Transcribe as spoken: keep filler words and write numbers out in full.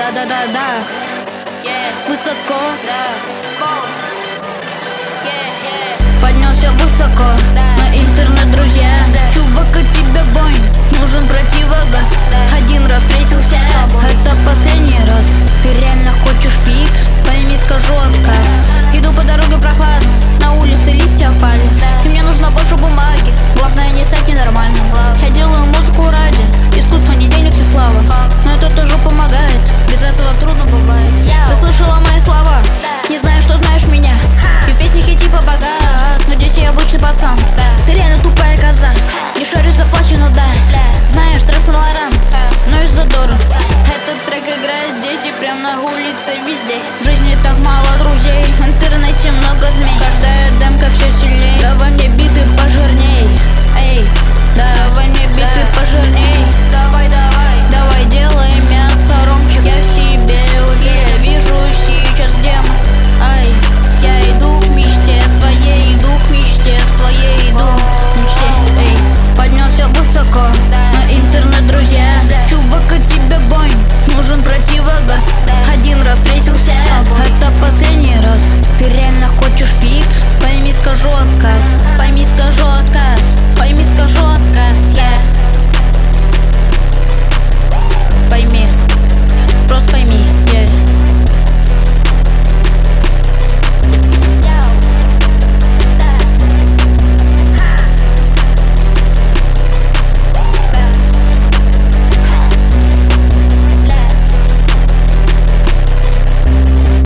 Да-да-да-да, высоко, поднялся высоко, на интернет-друзья. Чувак, от тебя вонь, нужен противогаз. Один раз встретился, это последний раз. Ты реально хочешь фит? Пойми, скажу отказ. Иду по дороге прохладно, на улице листья пали, и мне нужно больше бумаги. Главное не стать ненормальным. Я делаю музыку ради искусства, не денег и слава, но это тоже помогает, без этого трудно бывает. Ты слышала мои слова, не знаю, что знаешь меня, и в песнях я типа богат, но здесь я обычный пацан. Ты реально тупая коза, не шарю заплачено, да. Знаешь, трек Сан-Лоран, но из задора. Этот трек играет здесь и прям на улице везде. В жизни так мало друзей, в интернете много змей. Каждая демка все сильней. Давай мне биты пожирней, эй, давай мне биты пожирней. Давай, давай, давай делай мясо, ромчик.